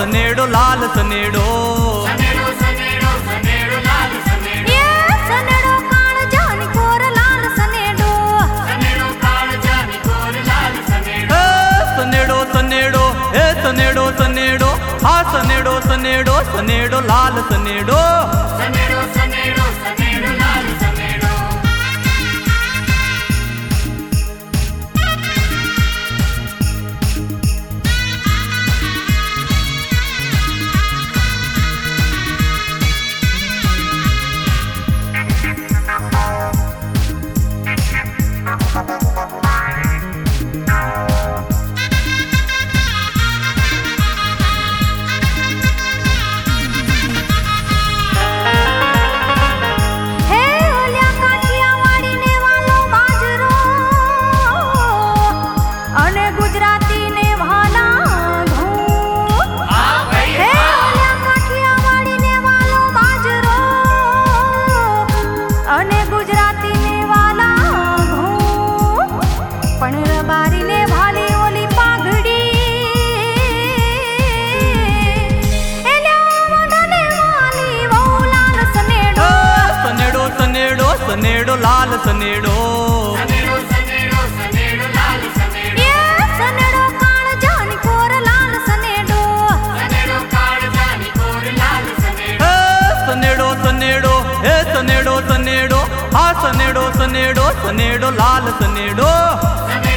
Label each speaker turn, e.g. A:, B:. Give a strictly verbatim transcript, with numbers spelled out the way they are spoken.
A: સનેડો લાલ સનેડો
B: સનેડો સનેડો સનેડો લાલ સનેડો
C: એ Sanedo કાળજાની core લાલ Sanedo
B: Sanedo કાળજાની core લાલ સનેડો
A: એ સનેડો સનેડો એ સનેડો સનેડો આ સનેડો સનેડો સનેડો લાલ સનેડો
B: સનેડો સનેડો સનેડો લાલ સનેડો
C: હે ઓલ્યા કાઠિયાવાડીને વાલો બાજરો અને ગુજરાતીને વાલા ઘઉં
B: આ ભાઈ
C: હે ઓલ્યા કાઠિયાવાડીને વાલો બાજરો અને ગુજરાતીને વાલા ઘઉં પણ રબારીને વાલી ઓલી પાઘડી એલ્યા વાડાને વાલી વહુ લાલ સનેડો
A: સનેડો સનેડો સનેડો લાલ સનેડો
B: સનેડો સનેડો સનેડો લાલ સનેડો
C: એ સનેડો કાળજાની કોર લાલ સનેડો
B: સનેડો કાળજાની કોર લાલ સનેડો
A: એ સનેડો સનેડો એ સનેડો સનેડો આ સનેડો સનેડો સનેડો લાલ સનેડો
B: સનેડો